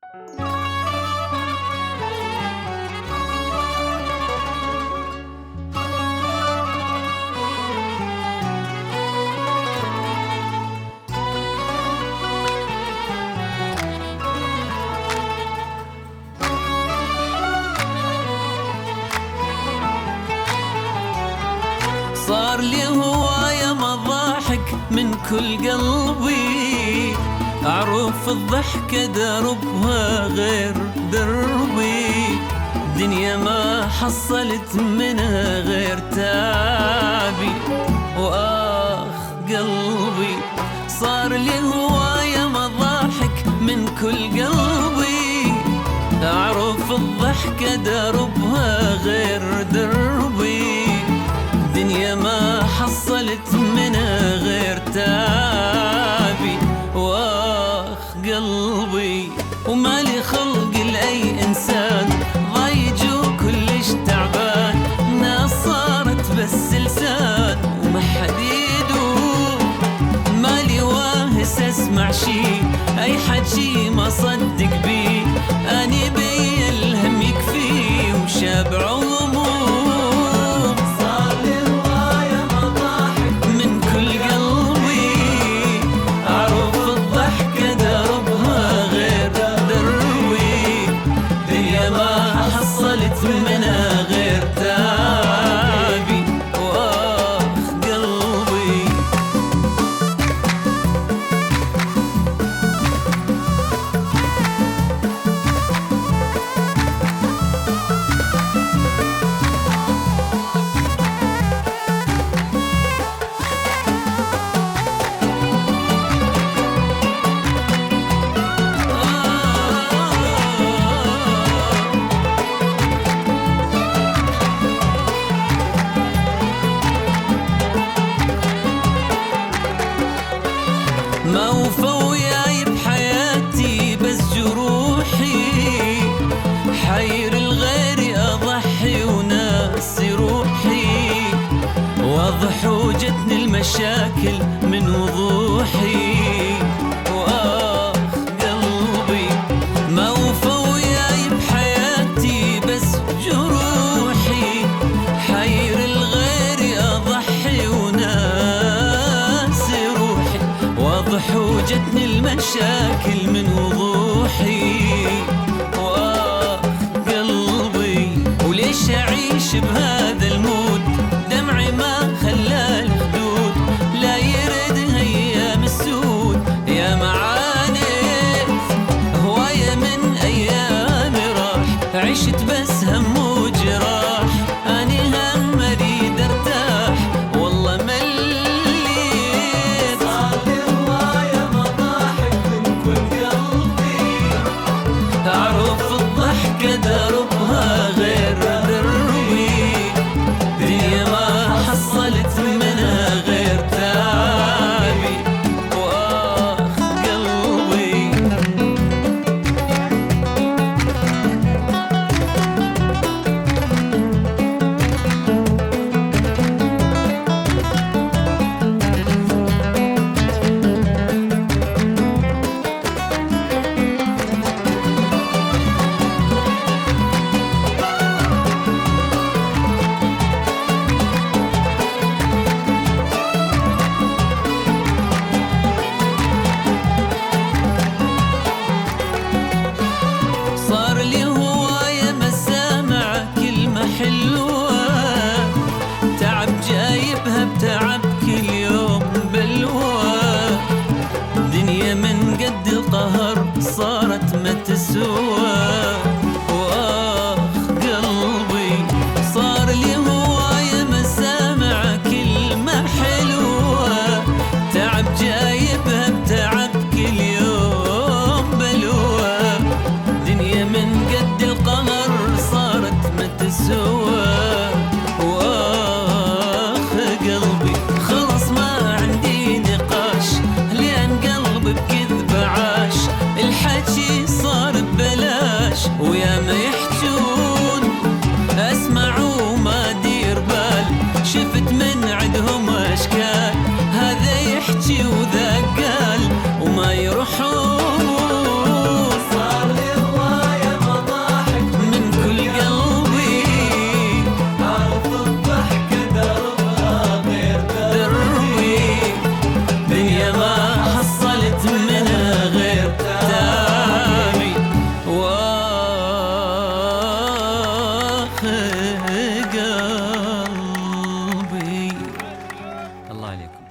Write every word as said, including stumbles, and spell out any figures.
صار لي هواية مضاحك من كل قلبي، أعرف الضحكة دربها غير دربي، دنيا ما حصلت منها غير تعبي وآخ قلبي. صار لي هواية مضاحك من كل قلبي، أعرف الضحكة دربها غير دربي، دنيا ما حصلت منها غير تعبي واخ قلبي. ومالي خلق لأي إنسان ضايج وكلش تعبان، ناس صارت بس لسان وما حد يدوم، مالي واهس أسمع شي أي حجي ما صدق بيه، أني بي الهم يكفي وشابع هموم. منها غير تعبي واخ قلبي. ما وفى وياي بحياتي بس جروحي، حير الغير أضحي وناسي روحي، واضح وجتني المشاكل من وضوحي وآخ قلبي. ما وفى وياي بحياتي بس جروحي، حير الغير أضحي وناسي روحي، واضح وجتني المشاكل من وضوحي واخ قلبي. وليش أعيش بهذا المود، دمعي ما خلى الخدود، لا يرد أيام السود يا معانيت، هواية من أيامي راح، عشت بس هم وجراح، أني هم أريد أرتاح والله مليت. أعرف الضحكة دربها غير دربي، دنيا ما حصلت منها غير تعبي واخ قلبي. صار لي هواية مسامع كلمة حلوة، تعب جايبها بتعب كل يوم بلوى، دنيا من قد القهر صارت ما تسوى واخ قلبي. صار لي هواية مسامع كلمة حلوة، تعب جايبها بتعب كل يوم بلوى، دنيا من قد القمر صارت ما تسوى واخ قلبي. خلص ما عندي نقاش لأن قلبي بكذب عاش، الحكي صار ببلاش ويا ما يحجون، أسمع وما دير بال، شفت من عندهم أشكال، هذا يحكي وذا قال وما يروحون. صار لي الله عليكم.